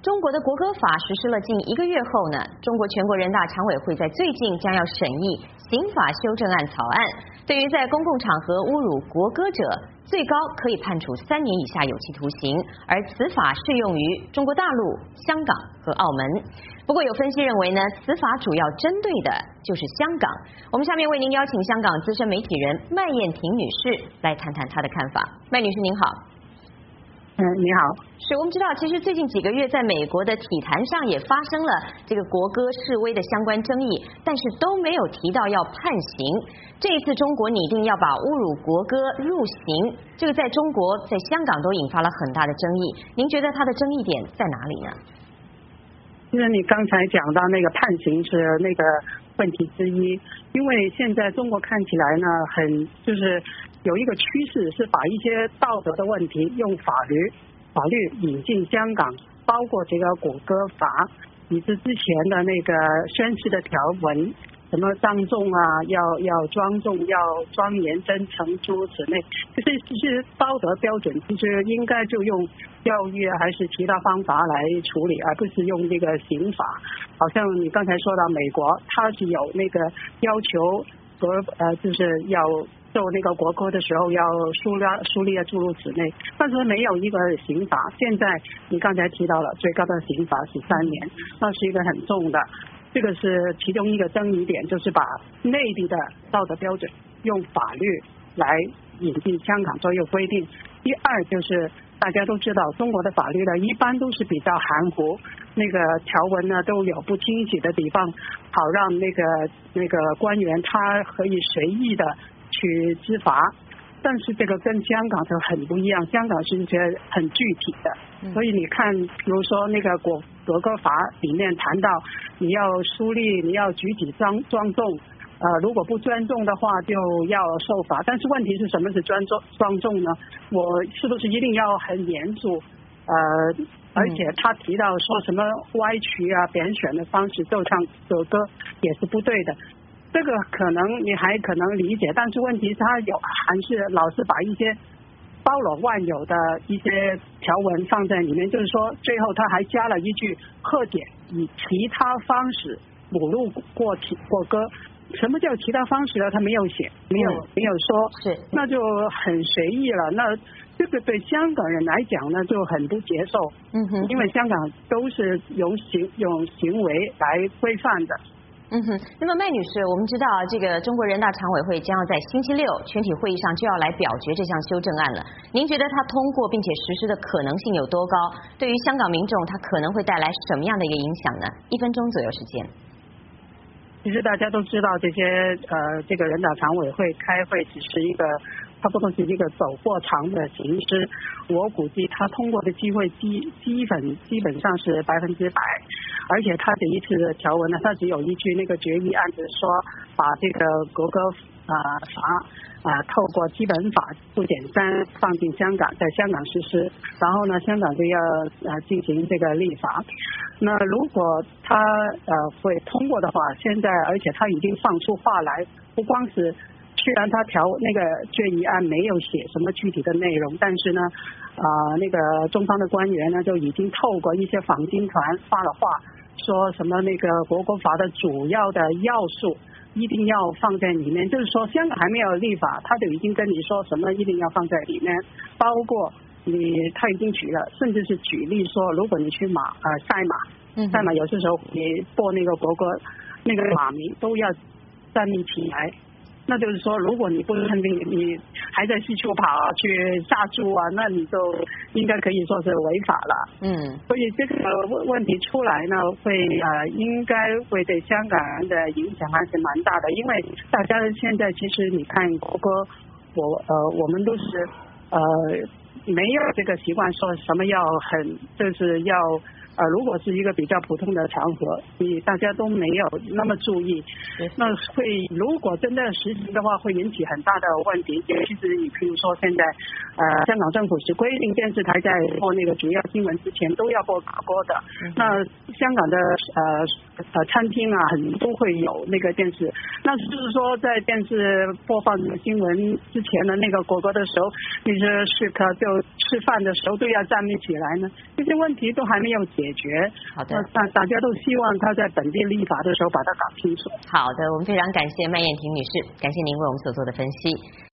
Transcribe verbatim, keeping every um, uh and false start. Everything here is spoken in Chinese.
中国的国歌法实施了近一个月后呢，中国全国人大常委会在最近将要审议刑法修正案草案，对于在公共场合侮辱国歌者，最高可以判处三年以下有期徒刑，而此法适用于中国大陆、香港和澳门。不过有分析认为呢，此法主要针对的就是香港。我们下面为您邀请香港资深媒体人麦燕婷女士来谈谈她的看法。麦女士您好。 嗯，你好。 是我们知道，其实最近几个月在美国的体坛上也发生了这个国歌示威的相关争议，但是都没有提到要判刑。这一次中国拟定要把侮辱国歌入刑，这个在中国、在香港都引发了很大的争议。您觉得它的争议点在哪里呢？ 其实你刚才讲到那个判刑是那个问题之一，因为现在中国看起来呢，很就是有一个趋势是把一些道德的问题用法律法律引进香港，包括这个国歌法，以及之前的那个宣誓的条文，什么当众啊，要要庄重，要庄严真诚，诸如此类，这些这些道德标准，其实应该就用教育还是其他方法来处理，而不是用这个刑法。好像你刚才说到美国，它是有那个要求国呃，就是要奏那个国歌的时候要肃立肃立诸如此类，但是没有一个刑法。现在你刚才提到了最高的刑法是三年，那是一个很重的。这个是其中一个争议点，就是把内地的道德标准用法律来引进香港作为规定。第二就是大家都知道，中国的法律呢一般都是比较含糊，那个条文呢都有不清晰的地方，好让那个那个官员他可以随意的去执法。但是这个跟香港就很不一样，香港是一些很具体的，所以你看，比如说那个国国歌法里面谈到你要肃立，你要举起庄庄重，呃，如果不尊重的话就要受罚。但是问题是什么是庄重庄重呢？我是不是一定要很严肃？呃，而且他提到说什么歪曲啊、贬损的方式奏唱国歌也是不对的。这个可能你还可能理解，但是问题是他有还是老是把一些包罗万有的一些条文放在里面，就是说最后他还加了一句贺典以其他方式侮辱过国歌。什么叫其他方式呢？他没有写，没有没有说， 是那就很随意了。那这个对香港人来讲呢就很不接受， 嗯哼， 因为香港都是用行用行为来规范的。 嗯哼，那么麦女士，我们知道这个中国人大常委会将要在星期六全体会议上就要来表决这项修正案了。您觉得它通过并且实施的可能性有多高？对于香港民众，它可能会带来什么样的一个影响呢？一分钟左右时间。 其实大家都知道，这些呃，这个人大常委会开会只是一个差不多是一个走过场的形式。我估计他通过的机会基基本基本上是百分之百。而且他这一次的条文呢，他只有一句那个决议案，就是说把这个国歌啊、呃、法啊、呃、透过基本法附件三放进香港，在香港实施，然后呢，香港就要呃进行这个立法。那如果他呃会通过的话，现在而且他已经放出话来，不光是虽然他条那个决议案没有写什么具体的内容，但是呢，啊、呃、那个中方的官员呢就已经透过一些访京团发了话。说什么那个国歌法的主要的要素一定要放在里面，就是说香港还没有立法，他就已经跟你说什么一定要放在里面，包括你他已经举了，甚至是举例说，如果你去马呃赛马，赛马有些时候你播那个国歌，那个马迷都要站立起来。那就是说，如果你不是肯定你还在四处跑去杀猪啊，那你就应该可以说是违法了。 嗯， 所以这个问问题出来呢，会呃应该会对香港人的影响还是蛮大的，因为大家现在其实你看国歌，我呃我们都是呃没有这个习惯说什么要很就是要。呃，如果是一个比较普通的场合，你大家都没有那么注意，那会如果真的实行的话，会引起很大的问题。尤其是你比如说现在，呃，香港政府是规定电视台在播那个主要新闻之前都要播国歌的。那香港的呃呃餐厅啊，很都会有那个电视。那是不是说在电视播放新闻之前的那个国歌的时候，那些食客就吃饭的时候都要站立起来呢？这些问题都还没有解决。 好的， 大大家都希望他在本地立法的时候把它搞清楚。 好的，我们非常感谢麦燕婷女士，感谢您为我们所做的分析。